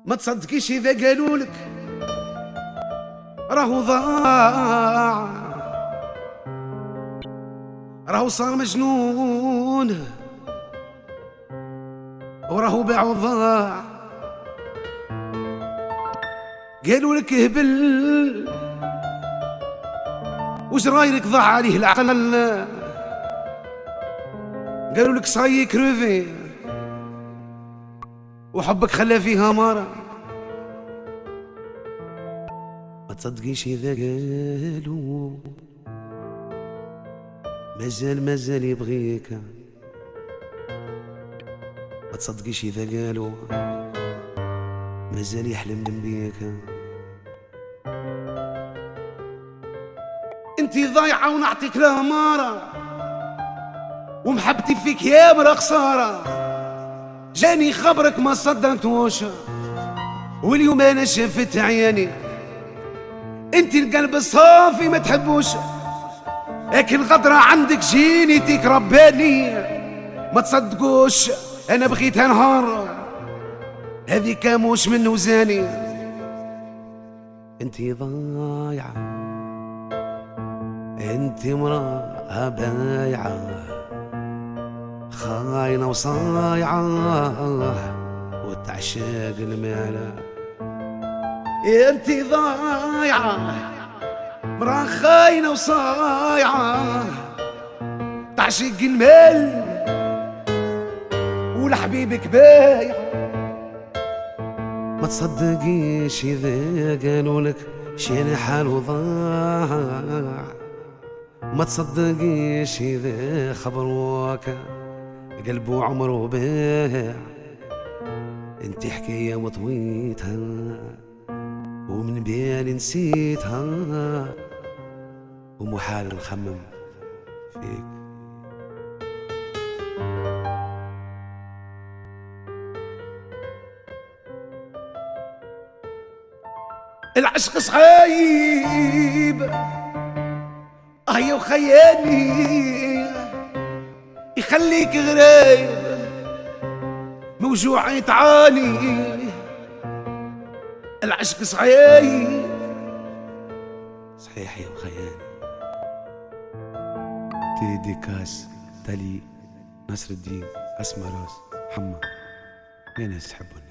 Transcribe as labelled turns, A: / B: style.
A: ما تصدقيش إذا قالولك راهو ضاع، راهو صار مجنون وراهو باع وضاع. قالولك هبل وش رايك ضاع عليه العقل، قالولك صاي كروفي وحبك خلى فيها مرة. ما تصدقيش إذا قالوا مازال يبغيك، ما تصدقيش إذا قالوا مازال يحلم بيك. انتي ضايعة ونعطيك الأمارة ومحبتي فيك يا مرا خسارة. جاني خبرك ما صدقتوش واليوم انا شفت عياني. انتي القلب الصافي ما تحبوش لكن الغدرة عندك جينيتك رباني. ما تصدقوش انا بغيتها نهار هذي كاموش من وزاني. انتي ضايعة انتي مرا بايعة خاينة وصايعة وتعشاق المال. انتي ضايعة مرا خاينة وصايعة تعشق المال ولحبيبك بايع. ما تصدقيش إذا قالولك شي حاله ضاع، ما تصدقيش إذا خبروك قلبه عمره باع. انتي حكاية وطويتها ومن بالي نسيتها ومحال نخمم فيك. العشق صعيب يا وخيالي يخليك غريب موجوع يتعاني. العشق صحيح صحيح يا وخيالي. ديديكاس تالي نصر الدين أسمى راس حما يا ناس تحبوني.